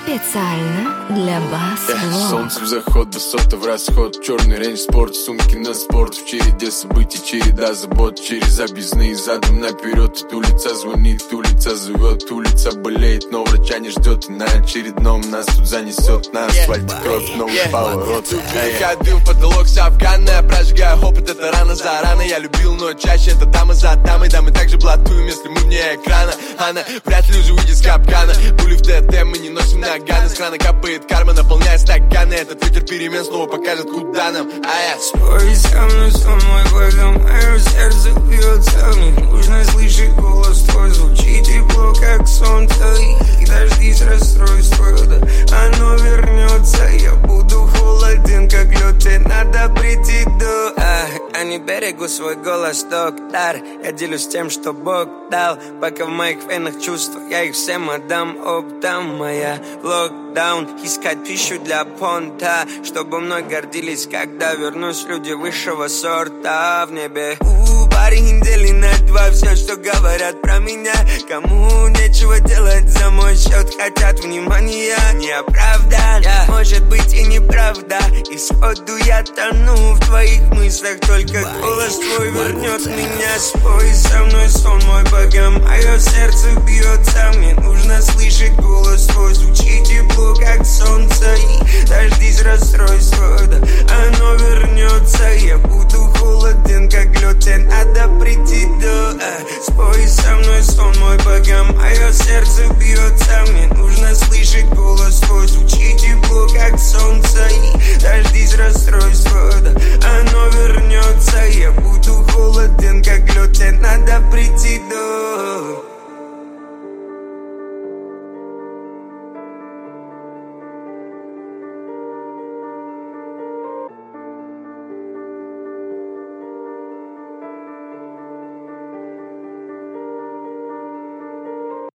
Специально для Бас-Влог. Солнце в заход, высота в расход. Черный рейндж спорт, сумки на спорт. В череде событий, череда забот. Через объездные задом наперед. Улица звонит, улица зовет. Улица болеет, но врача не ждет. И на очередном нас тут занесет. На асфальте кровь, новый поворот. Ходил в потолок с Афгана. Прожигая опыт, это рано за рано. Я любил, но чаще это дама за дамой. Да, мы также блатуем, если мы вне экрана. Она вряд ли уже выйдет с капкана. Пули в ТТ мы не носим наганы. С крана капает карма, наполняя стаканы. Этот ветер перемен снова покажет, куда нам. Спой со мной, пока мое сердце бьется. Мне нужно слышать голос твой. Звучит тепло, как солнце. И дождись расстройства, да оно вернется. Я буду холоден, как лед. И надо прийти до... Я не берегу свой голос, доктор. Я делюсь тем, что Бог дал. Пока в моих венах чувства, я их всем отдам оптом. Моя локдаун, искать пищу для понта, чтобы мной гордились, когда вернусь люди высшего сорта в небе. Парень недели на два, все, что говорят про меня. Кому нечего делать за мой счет, хотят внимания. Не оправдан, может быть и неправда. Исходу я тону в твоих мыслях, только голос твой вернет меня. Спой со мной, сон мой, пока мое сердце бьется. Мне нужно слышать голос твой, звучит тепло, как солнце. И дождись расстройства, да оно вернется. Я буду холоден, как лед, и надо прийти до... Спой со мной, сон мой, пока мое сердце бьется. Мне нужно слышать голос твой, звучит тепло, как солнце.